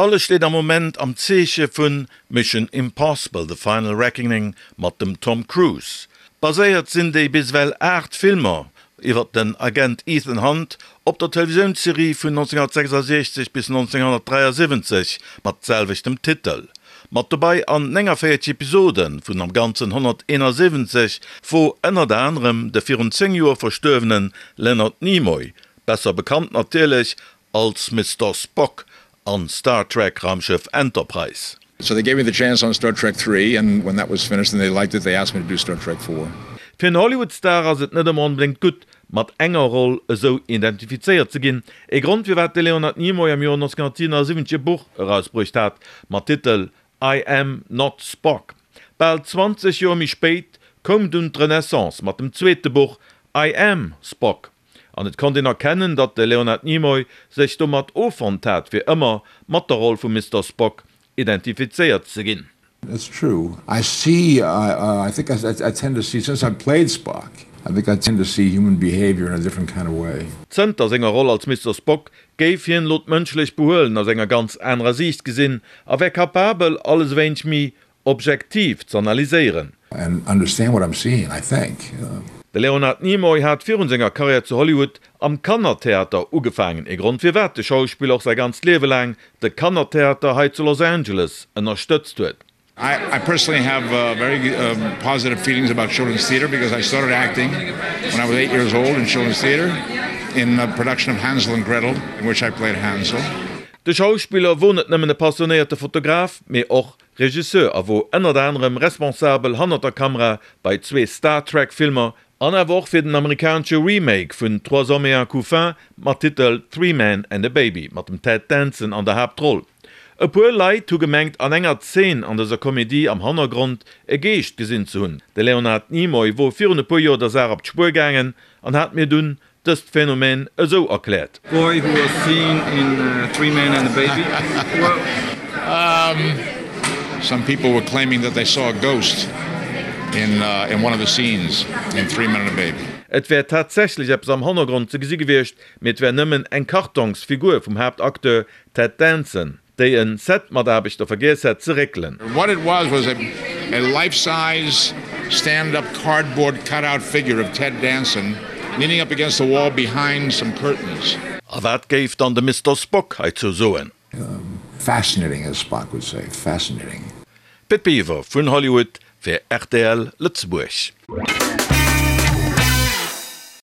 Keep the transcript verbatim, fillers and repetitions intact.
Alles steht am Moment am Zeche vun Mission Impossible, The Final Reckoning mat dem Tom Cruise. Baséiert sind déi biswell acht Filmer iwwer den Agent Ethan Hunt op der Televisionsserie vun neunzehnhundertsechsundsechzig bis neunzehnhundertdreiundsiebzig mat selwichtem Titel. Mat dabei an engerfäiertsch Episoden vun am ganzen hunderteinundsiebzig, wo ënner der anderem de vierzehn Joer verstöwenen Leonard Nimoy, besser bekannt natürlich als Mister Spock an Star Trek Raumschiff Enterprise. So they gave me the chance on Star Trek three, and when that was finished and they liked it, they asked me to do Star Trek four. Für einen Hollywood-Star ass et net unbedingt gut, mat enger Roll so identifiziert ze ginn. E Grund wie wat de Leonard Nimoy am Joer neunzehnhundertsiebundsiebzig Buch herausbrucht hat, mat Titel I Am Not Spock. Bald zwanzig Joer mi spéit kom d'un Renaissance mat dem zweete Buch I Am Spock. An et kann den erkennen, dat de Leonard Nimoy sech do mat ofant hat fir ëmmer mat der Roll vu Mister Spock identifiziert ze ginn. It's true. I see, uh, uh, I think I, I, I tend to see, since I've played Spock, I think I tend to see human behavior in a different kind of way. Zenter senger Rolle als Mister Spock géif hien lot mënschlich behoelen as enger ganz enrer Sicht gesinn, a wär kapabel alles wench mi objektiv zu analyseieren. And understand what I'm seeing, I think. Uh, De Leonard Nimoy hat virun senger Karriere zu Hollywood am Kannertheater ugefangen, e Grund fir wat de Schauspieler auch sei ganz lewe lang de Kannertheater heit zu Los Angeles ënnerstëtzt huet. I, I personally have uh, very um, positive feelings about children's theater because I started acting when I was eight years old in children's theater in a production of Hansel and Gretel, in which I played Hansel. De Schauspieler wo net nëmmen e passionierte Fotograf, méi och Regisseur, a wo ënner anderem responsabel hanner der Kamera bei zwee Star Trek-Filmer an er woch fir den amerikanische Remake vun Trois Hommes et un Couffin mat Titel Three Men and a Baby mat dem Ted Danson an der Hauptroll. E puer Leiit togemengt an enger Zeen an deser Komédie am Hannergrund e Geicht gesinn zu hunn. De Leonard Nimoy wo virne puer Joer der Sar op d'Spur gangen an hat mir dun dëst Phänomen eso erkläert. Boy who was seen in uh, Three Men and a Baby. Well, um, some people were claiming that they saw a ghost in, uh, in one of the scenes in Three Men and a Baby. Et wär tatsächlich eps am Hannergrund ze gesi gewircht, mit wär nëmmen eng Kartonsfigur vum Hauptakteur Ted Danson, déi en Set mat ich der vergees het ze rekelen. What it was was a, a life-size, stand-up cardboard cutout figure of Ted Danson leaning up against the wall behind some curtains. A wat géif dann de Mister Spock heit zu soen. um, fascinating, as Spock would say, fascinating. Pitt Beaver vun Hollywood fir R T L Lützburg.